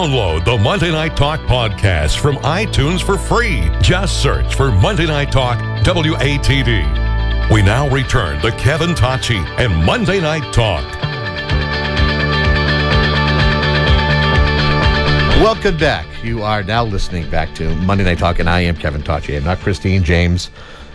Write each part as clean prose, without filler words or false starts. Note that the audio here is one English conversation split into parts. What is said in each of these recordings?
Download the Monday Night Talk podcast from iTunes for free. Just search for Monday Night Talk WATD. We now return to Kevin Tocci and Monday Night Talk. Welcome back. You are now listening back to Monday Night Talk, and I am Kevin Tocci. I'm not Christine James.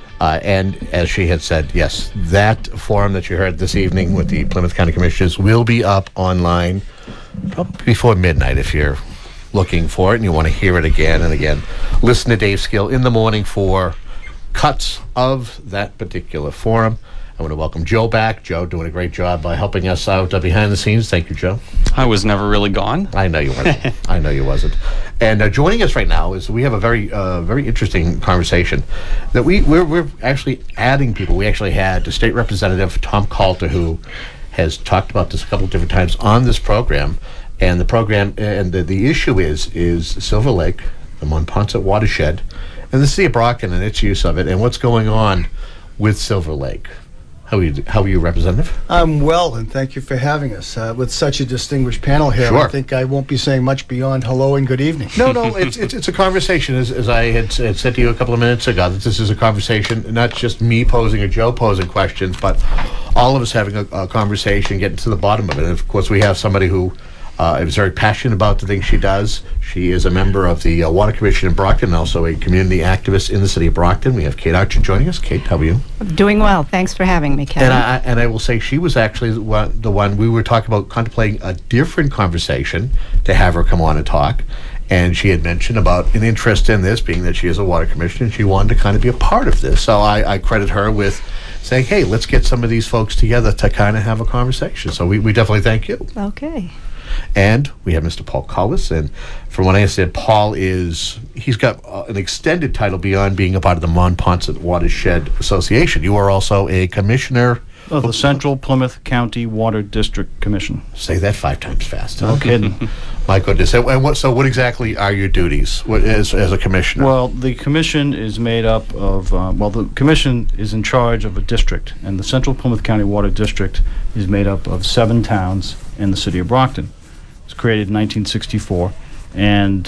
And as she had said, yes, that forum that you heard this evening with the Plymouth County Commissioners will be up online probably before midnight if you're looking for it and you want to hear it again and again. Listen to Dave Skill in the morning for cuts of that particular forum. I want to welcome Joe back. Joe doing a great job by helping us out behind the scenes. Thank you, Joe. I was never really gone. I know you weren't. I know you wasn't. And joining us right now is we have a very interesting conversation that we're actually adding people. We actually had the State Representative Tom Coulter, who has talked about this a couple of different times on this program. And the program and the issue is Silver Lake, the Monpont watershed, and the city of Brockton and its use of it, and what's going on with Silver Lake. How are you, Representative? I'm well, and thank you for having us. With such a distinguished panel here, Sure. I think I won't be saying much beyond hello and good evening. No, it's a conversation, as I had said to you a couple of minutes ago, that this is a conversation, not just me posing or Joe posing questions, but all of us having a conversation, getting to the bottom of it. And, of course, we have somebody who is very passionate about the things she does. She is a member of the Water Commission in Brockton and also a community activist in the city of Brockton. We have Kate Archer joining us. Kate, how are you? Doing well. Thanks for having me, Kevin. And I will say she was actually the one we were talking about, contemplating a different conversation to have her come on and talk. And she had mentioned about an interest in this, being that she is a water commissioner, and she wanted to kind of be a part of this. So I credit her with saying, hey, let's get some of these folks together to kind of have a conversation. So we definitely thank you. Okay. And we have Mr. Paul Cullis, and from what I understand, Paul he's got an extended title beyond being a part of the Monpont Watershed Association. You are also a commissioner of the Central Plymouth County Water District Commission. Say that 5 times fast. No kidding. My goodness. And what exactly are your duties as a commissioner? Well, the commission is made up of, the commission is in charge of a district, and the Central Plymouth County Water District is made up of 7 towns in the city of Brockton. It was created in 1964, and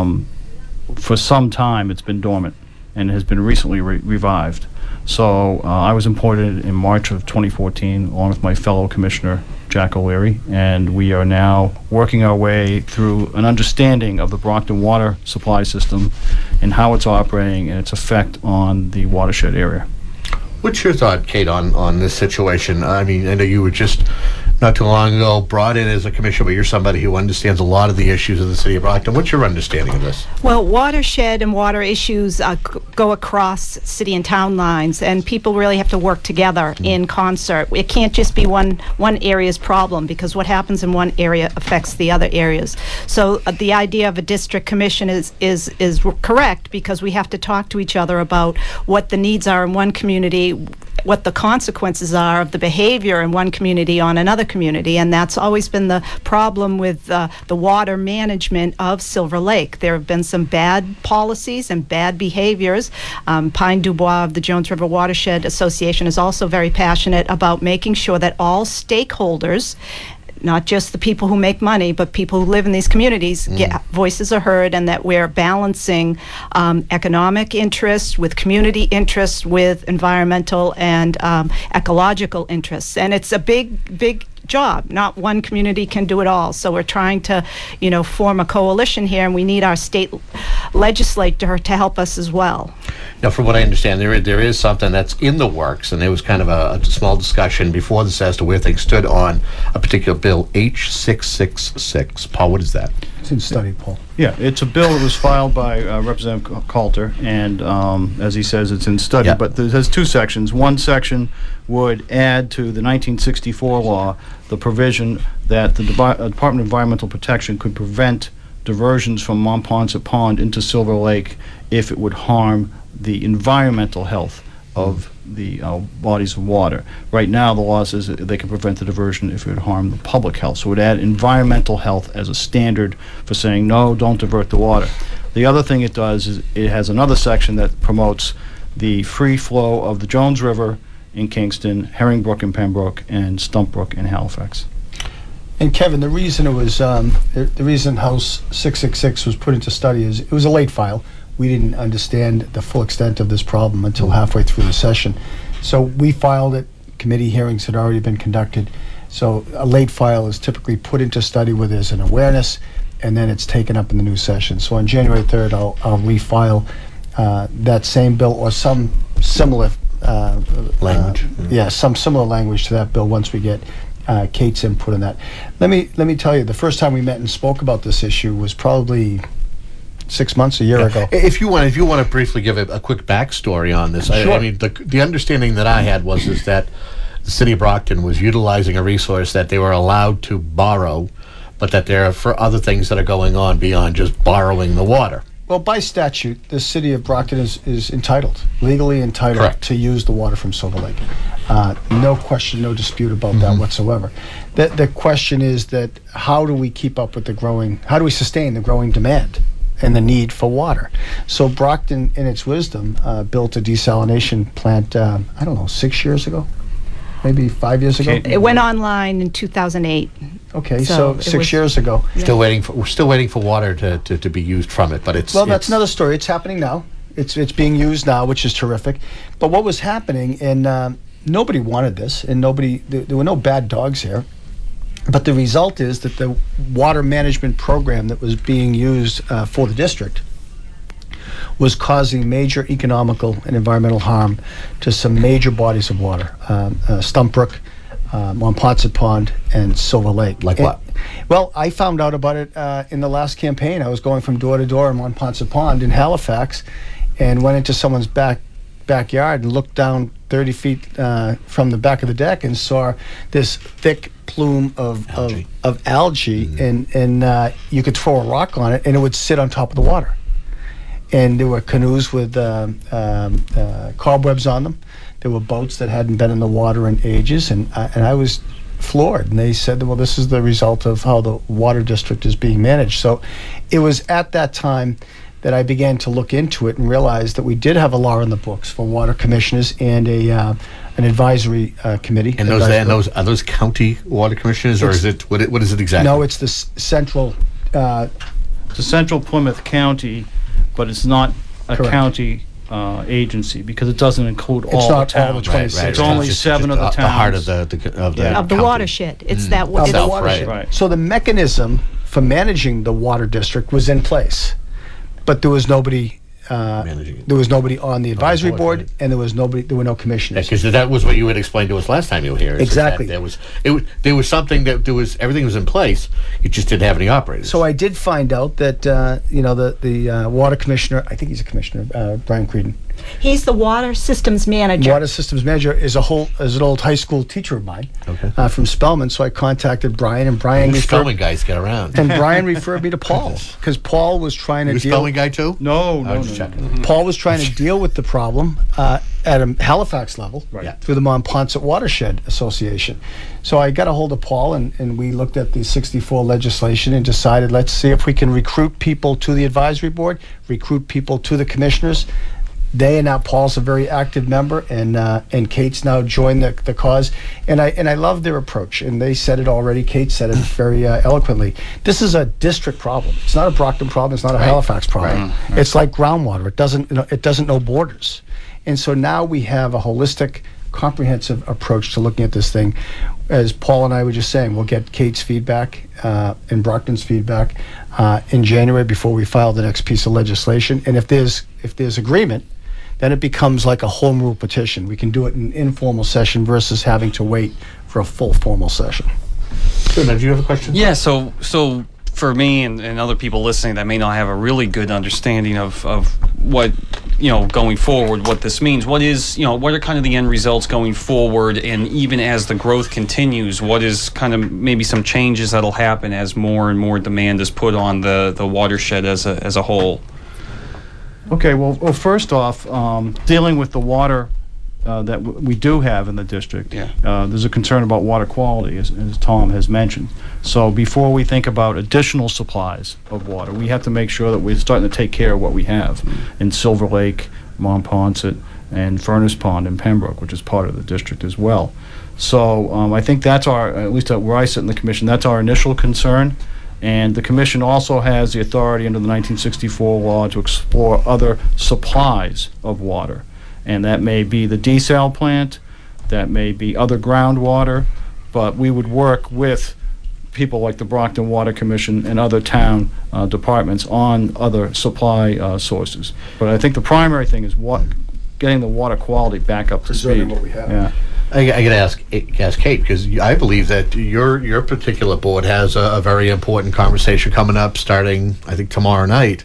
for some time it's been dormant and has been recently revived. So I was appointed in March of 2014 along with my fellow commissioner, Jack O'Leary, and we are now working our way through an understanding of the Brockton water supply system and how it's operating and its effect on the watershed area. What's your thought, Kate, on this situation? I mean, I know you were just not too long ago brought in as a commissioner, but you're somebody who understands a lot of the issues of the city of Brockton. What's your understanding of this? Well, watershed and water issues go across city and town lines, and people really have to work together in concert. It can't just be one area's problem, because what happens in one area affects the other areas. So the idea of a district commission is correct, because we have to talk to each other about what the needs are in one community, what the consequences are of the behavior in one community on another community, and that's always been the problem with the water management of Silver Lake. There have been some bad policies and bad behaviors. Pine Dubois of the Jones River Watershed Association is also very passionate about making sure that all stakeholders, not just the people who make money, but people who live in these communities, voices are heard, and that we're balancing economic interests with community interests with environmental and ecological interests. And it's a big job. Not one community can do it all. So we're trying to, form a coalition here, and we need our state legislature to help us as well. Now, from what I understand, there is something that's in the works, and there was kind of a small discussion before this as to where things stood on a particular bill, H666. Paul, what is that? It's in study, Paul. Yeah, it's a bill that was filed by Representative Coulter, and as he says, it's in study. Yeah. But it has 2 sections. One section would add to the 1964 law the provision that the Department of Environmental Protection could prevent diversions from Monpont Pond into Silver Lake if it would harm the environmental health of the bodies of water. Right now, the law says that they can prevent the diversion if it would harm the public health. So it would add environmental health as a standard for saying, no, don't divert the water. The other thing it does is it has another section that promotes the free flow of the Jones River in Kingston, Herringbrook in Pembroke, and Stumpbrook in Halifax. And Kevin, the reason it was the reason House 666 was put into study is it was a late file. We didn't understand the full extent of this problem until halfway through the session. So we filed it. Committee hearings had already been conducted. So a late file is typically put into study where there's an awareness, and then it's taken up in the new session. So on January 3rd, I'll refile that same bill or some similar Language. some similar language to that bill once we get Kate's input on that. Let me tell you, the first time we met and spoke about this issue was probably 6 months, a year ago. If you want to briefly give a quick backstory on this, Sure. I mean, the understanding that I had is that the city of Brockton was utilizing a resource that they were allowed to borrow, but that there are for other things that are going on beyond just borrowing the water. Well, by statute, the city of Brockton is entitled, legally entitled, Correct. to use the water from Silver Lake. No question, no dispute about that whatsoever. The question is that how do we keep up with how do we sustain the growing demand and the need for water? So Brockton, in its wisdom, built a desalination plant, 6 years ago? Maybe 5 years ago? It went online in 2008. Okay, So so it 6 was- year ago. We're still waiting for water to be used from it, but it's Well, that's it's- another story. It's happening now. It's being used now, which is terrific. But what was happening, and nobody wanted this, and there were no bad dogs here. But the result is that the water management program that was being used for the district was causing major economical and environmental harm to some major bodies of water. Stump Brook, Monpont Pond, and Silver Lake. Like what? Well, I found out about it in the last campaign. I was going from door to door in Monpont Pond in Halifax and went into someone's backyard and looked down 30 feet from the back of the deck and saw this thick plume of algae, and you could throw a rock on it and it would sit on top of the water. And there were canoes with cobwebs on them. There were boats that hadn't been in the water in ages, and I was floored. And they said, well, this is the result of how the water district is being managed. So it was at that time that I began to look into it and realized that we did have a law in the books for water commissioners and an advisory committee. And are those county water commissioners, or is it what is it exactly? No, it's the central. It's a Central Plymouth County, but it's not a Correct. county agency because it doesn't include all not the all the towns. 26. It's only Just 7 of the towns. The heart of the Of the county. watershed. It's that. Of the it's- watershed. Right. So the mechanism for managing the water district was in place, but there was nobody. Managing it. There was nobody on the advisory board, board, right. and there were no commissioners. Because that was what you had explained to us last time you were here. is Exactly. that there was something that everything was in place. You just didn't have any operators. So I did find out that the water commissioner, I think he's a commissioner, Brian Creedon. He's the water systems manager. Water systems manager is an old high school teacher of mine, Okay. from Spelman. So I contacted Brian, and Brian These referred spelling guys get around. and Brian referred me to Paul because Paul was trying You to a deal. spelling guy too? No, I no, was no, just no. checking. Paul was trying to deal with the problem at a Halifax level Right. Yeah. through the Monpont Watershed Association. So I got a hold of Paul, and we looked at the 64 legislation and decided, let's see if we can recruit people to the advisory board, recruit people to the commissioners. Paul's a very active member, and Kate's now joined the cause, and I love their approach. And they said it already. Kate said it very eloquently. This is a district problem. It's not a Brockton problem. It's not a Halifax problem. Right. It's like groundwater. It doesn't know borders, and so now we have a holistic, comprehensive approach to looking at this thing. As Paul and I were just saying, we'll get Kate's feedback and Brockton's feedback in January before we file the next piece of legislation. And if there's agreement, then it becomes like a home rule petition. We can do it in an informal session versus having to wait for a full formal session. Good. Now, do you have a question? Yeah, so for me and other people listening that may not have a really good understanding of what, going forward, what this means, what are kind of the end results going forward, and even as the growth continues, what is kind of maybe some changes that'll happen as more and more demand is put on the watershed as a whole? Okay, well, first off, dealing with the water that we do have in the district, Yeah. there's a concern about water quality, as Tom has mentioned. So before we think about additional supplies of water, we have to make sure that we're starting to take care of what we have in Silver Lake, Monpont, and Furnace Pond in Pembroke, which is part of the district as well. So I think that's at least where I sit in the commission, that's our initial concern. And the commission also has the authority under the 1964 law to explore other supplies of water. And that may be the desal plant, that may be other groundwater, but we would work with people like the Brockton Water Commission and other town departments on other supply sources. But I think the primary thing is getting the water quality back up to speed. What we have. Yeah. I got to ask Kate, because I believe that your particular board has a very important conversation coming up starting, I think, tomorrow night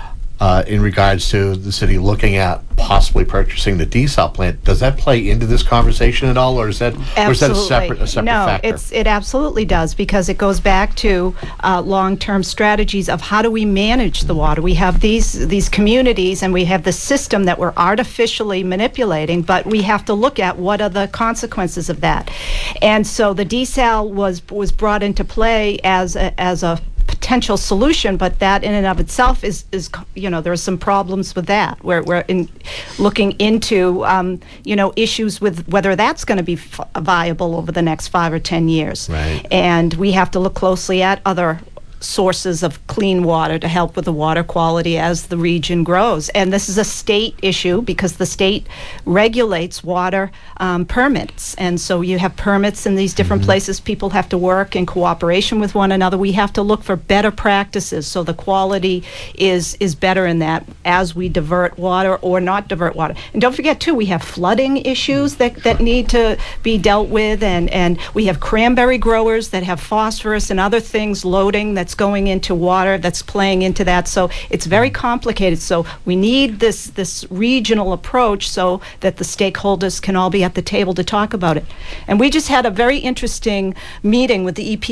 in regards to the city looking at possibly purchasing the desal plant. Does that play into this conversation at all, or is that a separate factor? No, it absolutely does, because it goes back to long-term strategies of how do we manage the water. We have these communities, and we have the system that we're artificially manipulating, but we have to look at what are the consequences of that. And so the desal was brought into play as a potential solution, but that in and of itself is there are some problems with that. We're looking into issues with whether that's going to be viable over the next 5 or 10 years. Right. And we have to look closely at other sources of clean water to help with the water quality as the region grows. And this is a state issue because the state regulates water permits. And so you have permits in these different places. People have to work in cooperation with one another. We have to look for better practices so the quality is better in that as we divert water or not divert water. And don't forget, too, we have flooding issues that need to be dealt with. And we have cranberry growers that have phosphorus and other things loading that's going into water, that's playing into that. So it's very complicated. So we need this regional approach so that the stakeholders can all be at the table to talk about it. And we just had a very interesting meeting with the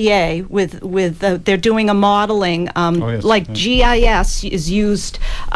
EPA. They're doing a modeling GIS is used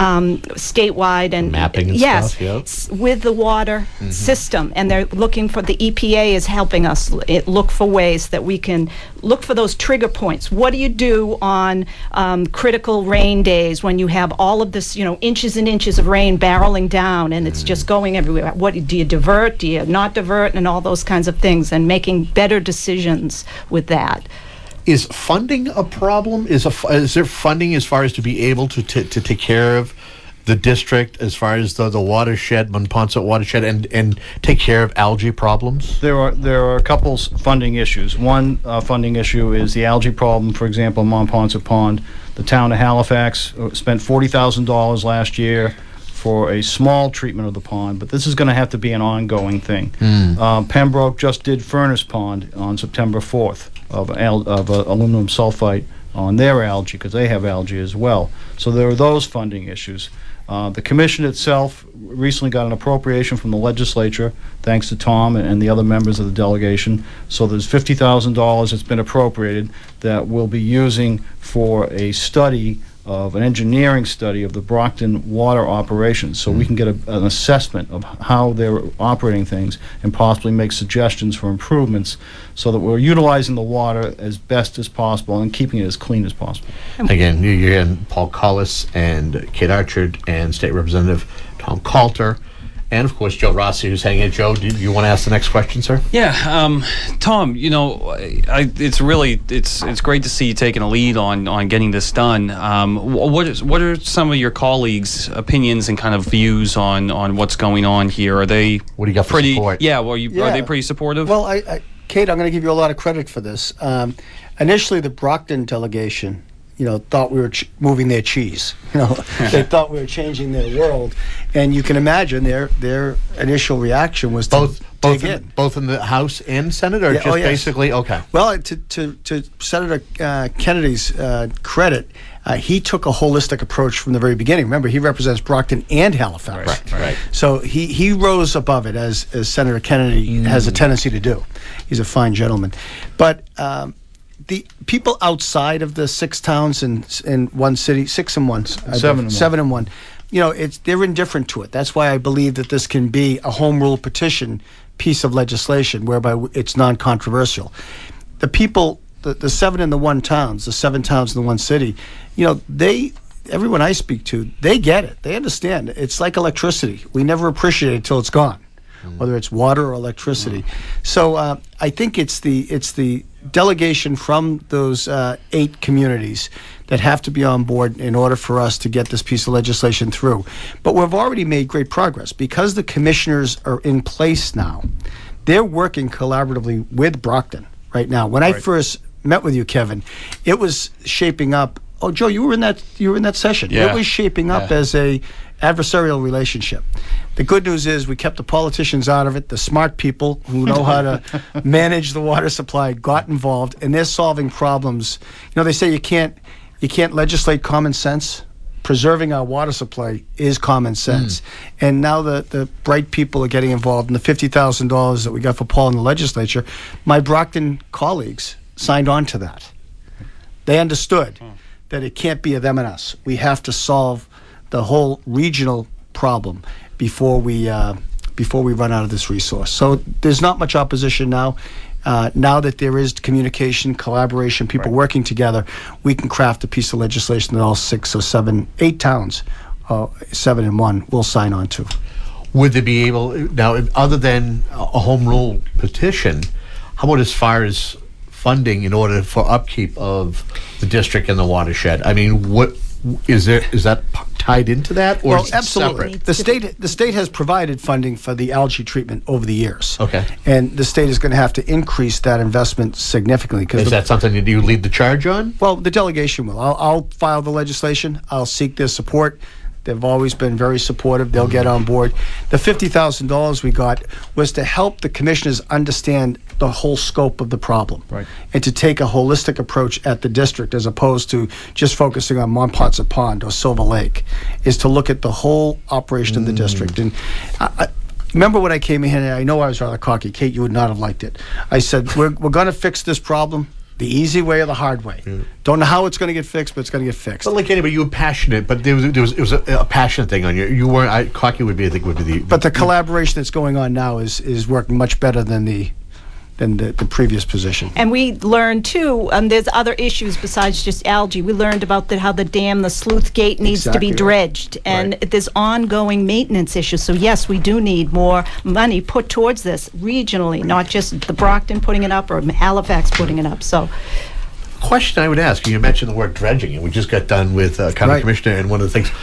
statewide and mapping and stuff. Yep. With the water system, and they're looking for the EPA is helping us look for ways that we can look for those trigger points. What do you do on critical rain days when you have all of this, inches and inches of rain barreling down and it's just going everywhere? What do you divert? Do you not divert? And all those kinds of things, and making better decisions with that. Is funding a problem? Is there funding as far as to be able to take care of the district as far as the watershed, Monpont watershed, and take care of algae problems? There are a couple funding issues. One funding issue is the algae problem. For example, Monpont Pond. The town of Halifax spent $40,000 last year for a small treatment of the pond, but this is going to have to be an ongoing thing. Pembroke just did Furnace Pond on September 4th of aluminum sulfite on their algae, because they have algae as well. So there are those funding issues. The commission itself recently got an appropriation from the legislature, thanks to Tom and the other members of the delegation. So there's $50,000 that's been appropriated that we'll be using for a study of an engineering study of the Brockton water operations, so we can get an assessment of how they're operating things and possibly make suggestions for improvements so that we're utilizing the water as best as possible and keeping it as clean as possible. Again, you're in Paul Collis and Kate Archard and State Representative Tom Coulter. And, of course, Joe Rossi, who's hanging. Joe, do you want to ask the next question, sir? Yeah, Tom, it's great to see you taking a lead on getting this done. What are some of your colleagues' opinions and kind of views on what's going on here? Are they what do you got for support? Yeah, are they pretty supportive? Well, Kate, I'm going to give you a lot of credit for this. Initially, the Brockton delegation thought we were moving their cheese. They thought we were changing their world, and you can imagine their initial reaction was both in the House and Senate, or basically okay. Well, to Senator Kennedy's credit, he took a holistic approach from the very beginning. Remember, he represents Brockton and Halifax. Right. So he rose above it, as Senator Kennedy has a tendency to do. He's a fine gentleman, but. The people outside of the 6 towns in one city, 6 and 1, 7 and 1, they're indifferent to it. That's why I believe that this can be a home rule petition piece of legislation whereby it's non-controversial. The people, the 7 and the 1 towns, the 7 towns in the 1 city, everyone I speak to, they get it. They understand. It's like electricity. We never appreciate it until it's gone. whether it's water or electricity. So I think it's the delegation from those 8 communities that have to be on board in order for us to get this piece of legislation through. But we've already made great progress because the commissioners are in place now. They're working collaboratively with Brockton right now. When I first met with you, Kevin, it was shaping up. Oh, Joe, you were in that session. Yeah. It was shaping up as a adversarial relationship. The good news is we kept the politicians out of it. The smart people who know how to manage the water supply got involved, and they're solving problems. You know, they say you can't legislate common sense. Preserving our water supply is common sense. And now the bright people are getting involved. And the $50,000 that we got for Paul in the legislature, my Brockton colleagues signed on to that. They understood that it can't be a them and us. We have to solve the whole regional problem before we run out of this resource. So there's not much opposition now. Now that there is communication, collaboration, people working together, we can craft a piece of legislation that all 6 or 7, 8 towns, 7 and 1, will sign on to. Would they be able, now, other than a home rule petition, how about as far as funding in order for upkeep of the district and the watershed? I mean, what is that tied into that, or Well, is it absolutely. separate? The state has provided funding for the algae treatment over the years. Okay. And the state is going to have to increase that investment significantly. Is that something that you lead the charge on? Well, the delegation will. I'll file the legislation. I'll seek their support. They've always been very supportive. They'll get on board. The $50,000 we got was to help the commissioners understand the whole scope of the problem. Right. And to take a holistic approach at the district as opposed to just focusing on Montponsa Pond or Silver Lake, is to look at the whole operation of the district. And I remember when I came in, and I know I was rather cocky. Kate, you would not have liked it. I said, we're going to fix this problem the easy way or the hard way. Don't know how it's going to get fixed, but it's going to get fixed. But like anybody, you were passionate, but it was a passionate thing on you. You weren't. Cocky would be, I think, would be the. But the collaboration that's going on now is working much better than the previous position. And we learned too, there's other issues besides just algae. We learned about how the dam, the Sleuth Gate, needs to Exactly be right. dredged, and there's ongoing maintenance issues. So yes, we do need more money put towards this regionally, not just the Brockton putting it up or Halifax putting it up. So Question I would ask you mentioned the word dredging, and we just got done with county Right. commissioner, and one of the things.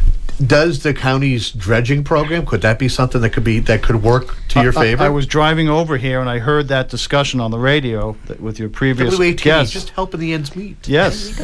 Does the county's dredging program, could that be something that could work to your favor? I was driving over here and I heard that discussion on the radio with your previous WATD, guest. just helping the ends meet. Yes,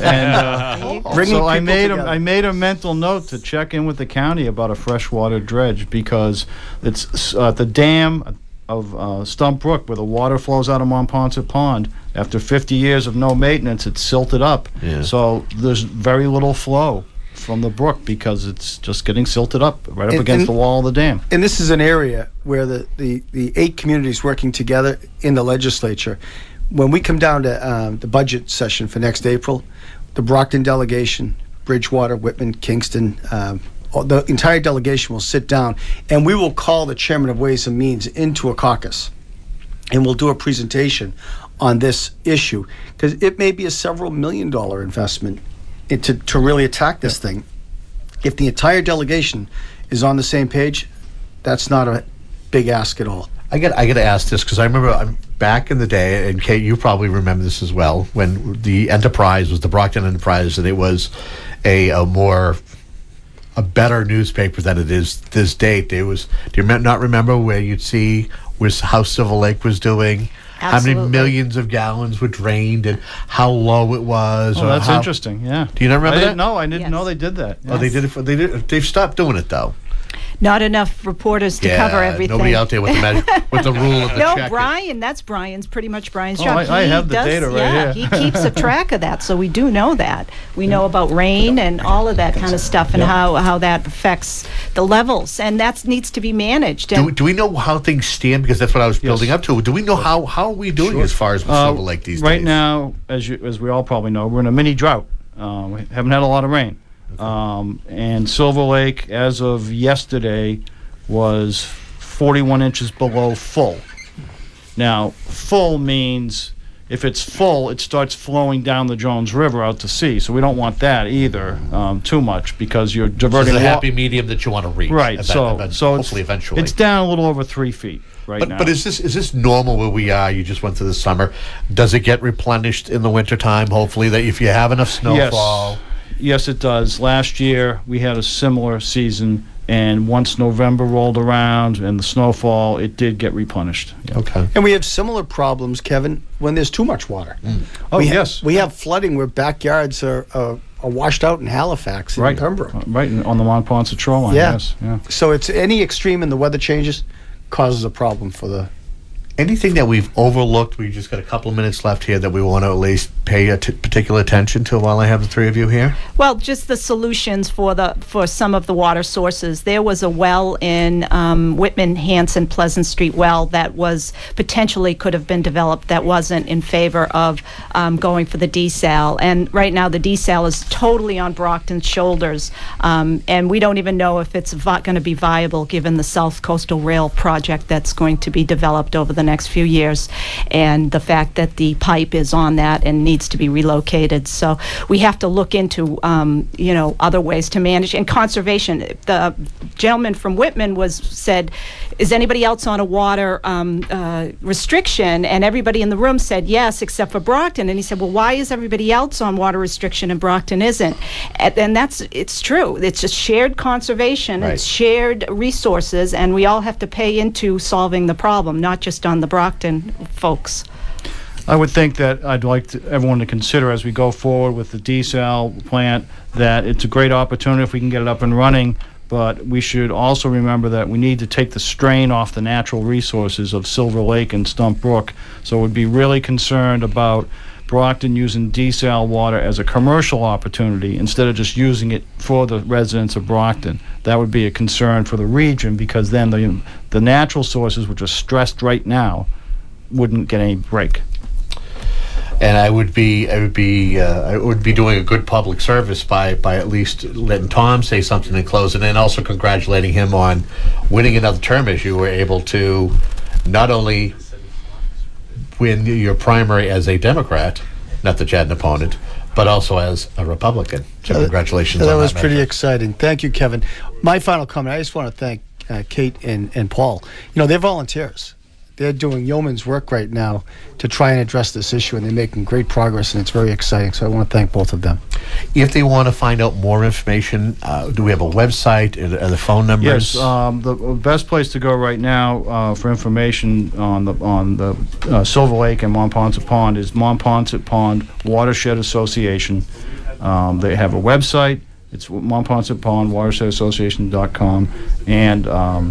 and Bringing so I people made together. I made a mental note to check in with the county about a freshwater dredge, because it's the dam of Stump Brook, where the water flows out of Montponsa Pond. After 50 years of no maintenance, it's silted up. Yeah. So there's very little flow from the brook because it's just getting silted up right up against the wall of the dam. And this is an area where the 8 communities working together in the legislature, when we come down to the budget session for next April, the Brockton delegation, Bridgewater, Whitman, Kingston, the entire delegation will sit down, and we will call the chairman of Ways and Means into a caucus, and we'll do a presentation on this issue, because it may be a several $1 million investment to really attack this thing. If the entire delegation is on the same page, that's not a big ask at all. I got to ask this because I remember back in the day, and Kate, you probably remember this as well, when the Enterprise was the Brockton Enterprise, and it was a better newspaper than it is this date. Do you not remember where you'd see how Silver Lake was doing? How many Absolutely. millions of gallons were drained and how low it was? Oh, or that's how- interesting. Yeah. Do you not remember I that? didn't know. I didn't Yes. know they did that. Oh, they did it. They've stopped doing it though. not enough reporters to cover everything. Nobody out there with with the rule of the No, check. Brian, that's pretty much Brian's Oh, job. I have the data right here. He keeps a track of that, so we do know that. We know about rain and all of that kind of stuff and how that affects the levels, and that needs to be managed. And Do we know how things stand? Because that's what I was building Yes. up to. Do we know how are we doing as far as with Silver Lake these days? Right now, as we all probably know, we're in a mini drought. We haven't had a lot of rain. And Silver Lake, as of yesterday, was 41 inches below full. Now, full means if it's full, it starts flowing down the Jones River out to sea. So we don't want that either too much, because you're diverting. It's a happy medium that you want to reach. Right. So hopefully eventually. It's down a little over 3 feet now. But is this normal where we are? You just went through the summer. Does it get replenished in the wintertime, hopefully, that if you have enough snowfall? Yes, it does. Last year, we had a similar season, and once November rolled around and the snowfall, it did get replenished. Yeah. Okay. And we have similar problems, Kevin, when there's too much water. Oh, yes. We have flooding where backyards are washed out in Halifax and Pembroke. Right, on the Monpont shoreline, yes. Yeah. So it's any extreme in the weather changes causes a problem for the... Anything that we've overlooked, we've just got a couple of minutes left here that we want to at least pay particular attention to while I have the three of you here? Well, just the solutions for some of the water sources. There was a well in Whitman, Hanson, Pleasant Street well that was potentially could have been developed that wasn't in favor of going for the desal. And right now the desal is totally on Brockton's shoulders. And we don't even know if it's going to be viable given the South Coastal Rail project that's going to be developed over the next few years, and the fact that the pipe is on that and needs to be relocated. So we have to look into other ways to manage. And conservation, the gentleman from Whitman said, is anybody else on a water restriction? And everybody in the room said yes, except for Brockton. And he said, well, why is everybody else on water restriction and Brockton isn't? And it's true. It's just shared conservation. Right. It's shared resources, and we all have to pay into solving the problem, not just on the Brockton folks. I would think that I'd like everyone to consider as we go forward with the desal plant that it's a great opportunity if we can get it up and running, but we should also remember that we need to take the strain off the natural resources of Silver Lake and Stump Brook. So we'd be really concerned about Brockton using desal water as a commercial opportunity instead of just using it for the residents of Brockton. That would be a concern for the region, because then the natural sources, which are stressed right now, wouldn't get any break. And I would be doing a good public service by at least letting Tom say something in closing, and also congratulating him on winning another term, as you were able to not only win your primary as a Democrat, not that you had an opponent, but also as a Republican. So congratulations on that. That was pretty exciting. Thank you, Kevin. My final comment, I just want to thank Kate and Paul. They're volunteers. They're doing yeoman's work right now to try and address this issue, and they're making great progress, and it's very exciting. So I want to thank both of them. If they want to find out more information, do we have a website? Are the phone numbers? Yes, the best place to go right now for information on the Silver Lake and Monpont Pond is Monpont Pond Watershed Association. They have a website. It's Monpont Pond Watershed Association.com, and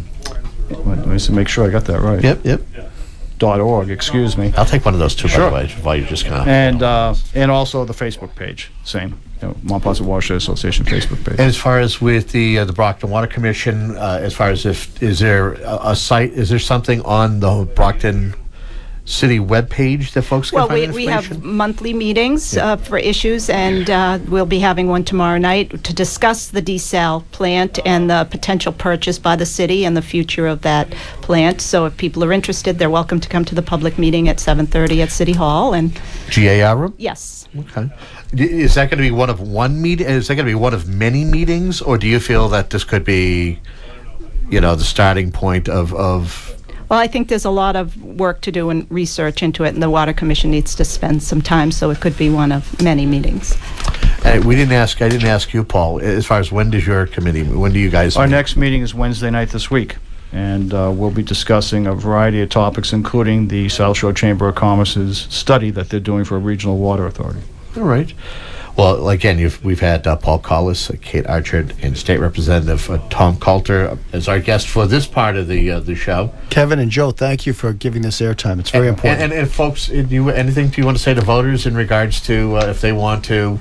let me make sure I got that right. Yep. .org, excuse me. I'll take one of those two, Sure. by the way, while you're just kind of... And also the Facebook page, same. Monpont Watershed Association Facebook page. And as far as with the Brockton Water Commission, as far as is there a site, is there something on the Brockton City webpage that folks can Well, find we information? have monthly meetings for issues, and we'll be having one tomorrow night to discuss the desal plant and the potential purchase by the city and the future of that plant. So if people are interested, they're welcome to come to the public meeting at 7:30 at City Hall. And GAR room? yes. Okay. Is that going to be one of one meeting? Is that going to be one of many meetings, or do you feel that this could be, the starting point of Well, I think there's a lot of work to do and research into it, and the Water Commission needs to spend some time, so it could be one of many meetings. I didn't ask you, Paul, as far as when do you guys Our meet? next meeting is Wednesday night this week, and we'll be discussing a variety of topics, including the South Shore Chamber of Commerce's study that they're doing for a regional water authority. All right. Well, again, we've had Paul Collis, Kate Archard, and State Representative Tom Coulter as our guest for this part of the show. Kevin and Joe, thank you for giving this airtime. It's very important. And folks, anything do you want to say to voters in regards to if they want to,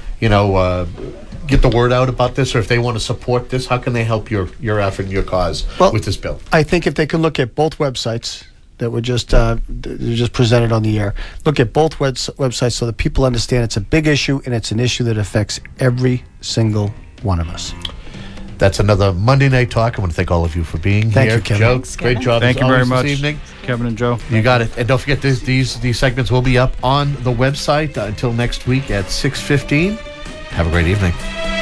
get the word out about this, or if they want to support this, how can they help your effort and your cause with this bill? I think if they can look at both websites that were just presented on the air. Look at both websites so that people understand it's a big issue, and it's an issue that affects every single one of us. That's another Monday Night Talk. I want to thank all of you for being Thank here. you, Kevin. Joe, Thanks, great Kevin. job Thank as you very always much, this evening. Kevin and Joe. You got it. And don't forget, these segments will be up on the website until next week at 6:15. Have a great evening.